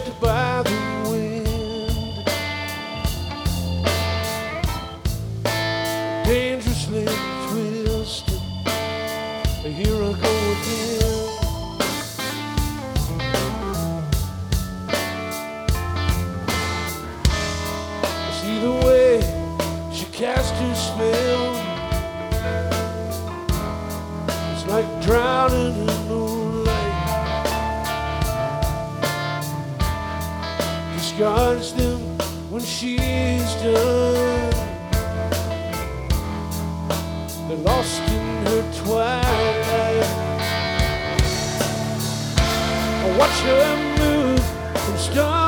swept by the wind, dangerously twisted. Here I go again. I see the way she cast her spell. It's like drowning in moonlight. Discards them when she's done. They're lost in her twilight. I watch her move from stars